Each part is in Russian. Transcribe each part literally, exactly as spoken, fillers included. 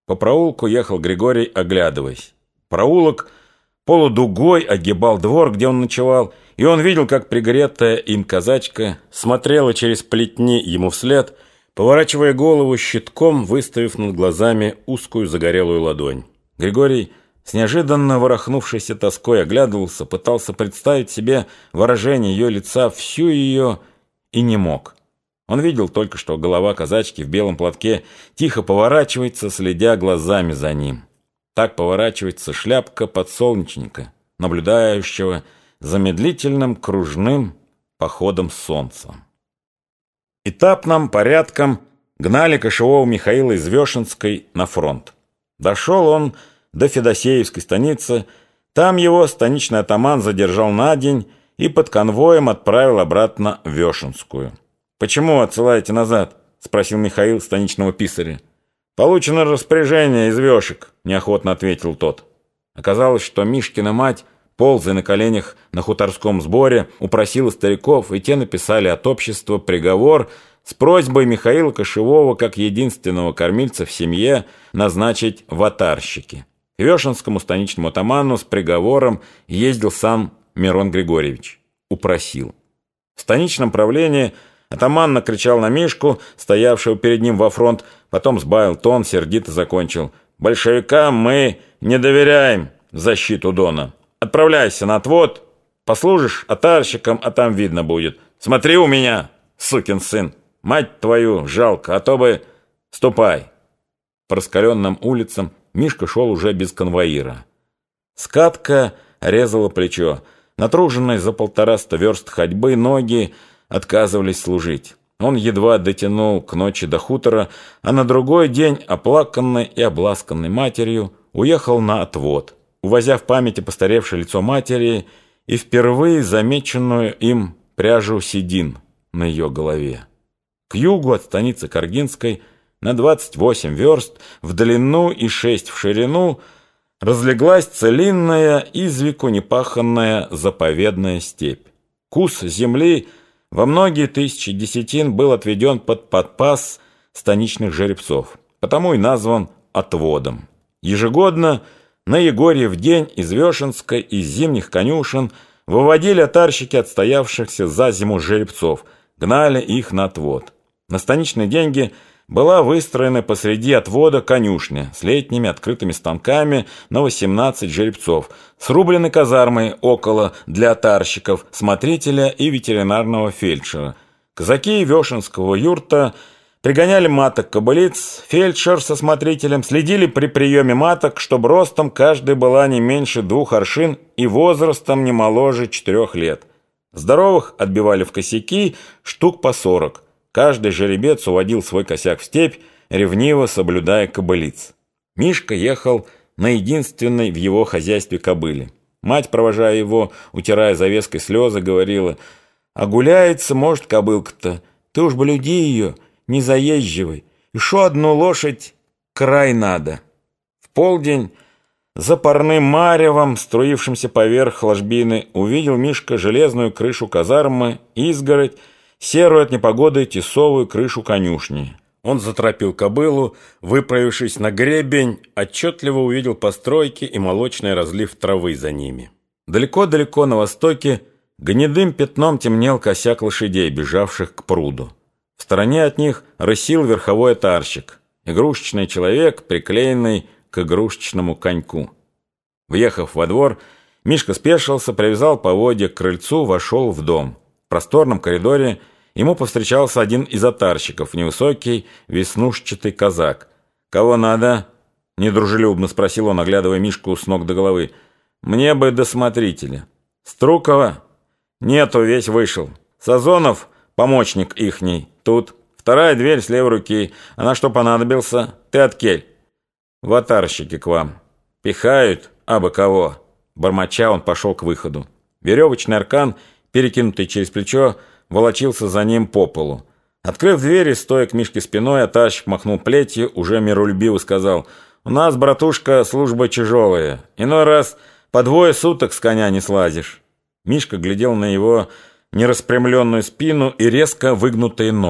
По проулку ехал Григорий, оглядываясь. Проулок полудугой огибал двор, где он ночевал, и он видел, как пригретая им казачка смотрела через плетни ему вслед, поворачивая голову щитком, выставив над глазами узкую загорелую ладонь. Григорий с неожиданно ворохнувшейся тоской оглядывался, пытался представить себе выражение ее лица, всю ее, и не мог. Он видел только, что голова казачки в белом платке тихо поворачивается, следя глазами за ним. Так поворачивается шляпка подсолнечника, наблюдающего за медлительным кружным походом солнца. Этапным порядком гнали кошевого Михаила из Вешенской на фронт. Дошел он до Федосеевской станицы, там его станичный атаман задержал на день и под конвоем отправил обратно в Вешенскую. «Почему отсылаете назад?» — спросил Михаил станичного писаря. «Получено распоряжение из Вешек», — неохотно ответил тот. Оказалось, что Мишкина мать, ползая на коленях на хуторском сборе, упросила стариков, и те написали от общества приговор с просьбой Михаила Кошевого, как единственного кормильца в семье, назначить в отарщики. К Вешенскому станичному атаману с приговором ездил сам Мирон Григорьевич. Упросил. В станичном правлении атаман накричал на Мишку, стоявшего перед ним во фронт, потом сбавил тон, сердито закончил. «Большевикам мы не доверяем в защиту Дона. Отправляйся на отвод, послужишь отарщиком, а там видно будет. Смотри у меня, сукин сын, мать твою жалко, а то бы... Ступай!» По раскаленным улицам Мишка шел уже без конвоира. Скатка резала плечо. Натруженные за полтораста верст ходьбы ноги отказывались служить. Он едва дотянул к ночи до хутора, а на другой день, оплаканный и обласканный матерью, уехал на отвод, увозя в памяти постаревшее лицо матери и впервые замеченную им пряжу седин на ее голове. К югу от станицы Каргинской на двадцать восемь верст в длину и шесть в ширину разлеглась целинная, извеку непаханная заповедная степь. Кус земли во многие тысячи десятин был отведен под подпас станичных жеребцов, потому и назван отводом. Ежегодно на Егорьев день из Вешенской и зимних конюшен выводили отарщики отстоявшихся за зиму жеребцов, гнали их на отвод. На станичные деньги была выстроена посреди отвода конюшня с летними открытыми станками на восемнадцать жеребцов, срублены казармой около для отарщиков, смотрителя и ветеринарного фельдшера. Казаки Вешенского юрта пригоняли маток-кобылиц, фельдшер со смотрителем следили при приеме маток, чтобы ростом каждая была не меньше двух аршин и возрастом не моложе четырех лет. Здоровых отбивали в косяки штук по сорок. Каждый жеребец уводил свой косяк в степь, ревниво соблюдая кобылиц. Мишка ехал на единственной в его хозяйстве кобыле. Мать, провожая его, утирая завеской слезы, говорила: «А гуляется, может, кобылка-то, ты уж блюди ее, не заезживай, еще одну лошадь край надо». В полдень за парным маревом, струившимся поверх ложбины, увидел Мишка железную крышу казармы, изгородь, серую от непогоды тесовую крышу конюшни. Он заторопил кобылу, выправившись на гребень, отчетливо увидел постройки и молочный разлив травы за ними. Далеко-далеко на востоке гнедым пятном темнел косяк лошадей, бежавших к пруду. В стороне от них рысил верховой отарщик, игрушечный человек, приклеенный к игрушечному коньку. Въехав во двор, Мишка спешился, привязал поводья к крыльцу, вошел в дом. В просторном коридоре ему повстречался один из отарщиков, невысокий, веснушчатый казак. «Кого надо?» — недружелюбно спросил он, оглядывая Мишку с ног до головы. «Мне бы до смотрителя». «Струкова?» «Нету, весь вышел». «Сазонов, помощник ихний, тут. Вторая дверь с левой руки. А на что понадобился? Ты от кель?» «В отарщики к вам». «Пихают? Абы кого». Бормоча, он пошел к выходу. Веревочный аркан, перекинутый через плечо, волочился за ним по полу. Открыв дверь и стоя к Мишке спиной, отарщик махнул плетью, уже миролюбиво сказал: «У нас, братушка, служба тяжелая. Иной раз по двое суток с коня не слазишь». Мишка глядел на его нераспрямленную спину и резко выгнутые ноги.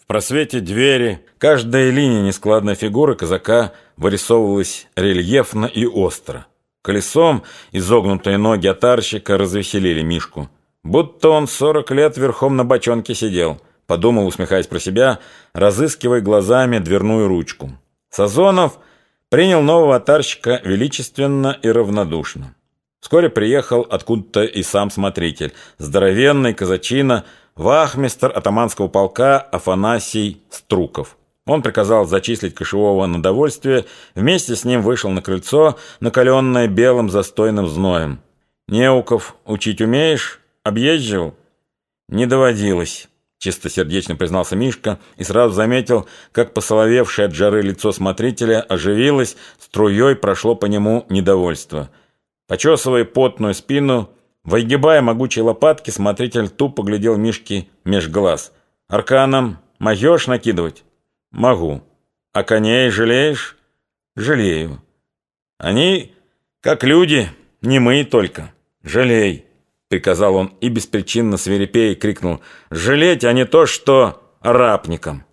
В просвете двери каждая линия нескладной фигуры казака вырисовывалась рельефно и остро. Колесом изогнутые ноги отарщика развеселили Мишку. Будто он сорок лет верхом на бочонке сидел, подумал, усмехаясь про себя, разыскивая глазами дверную ручку. Сазонов принял нового отарщика величественно и равнодушно. Вскоре приехал откуда-то и сам смотритель, здоровенный казачина, вахмистр атаманского полка Афанасий Струков. Он приказал зачислить кошевого на довольствие, вместе с ним вышел на крыльцо, накаленное белым застойным зноем. «Неуков учить умеешь? Объезживал?» «Не доводилось», — чистосердечно признался Мишка и сразу заметил, как посоловевшее от жары лицо смотрителя оживилось, струей прошло по нему недовольство. Почесывая потную спину, выгибая могучие лопатки, смотритель тупо глядел Мишке меж глаз. «Арканом могешь накидывать?» «Могу. А коней жалеешь?» «Жалею. Они, как люди, не мы только. Жалей», — приказал он и беспричинно свирепея крикнул. «Жалеть, а не то, что рабникам».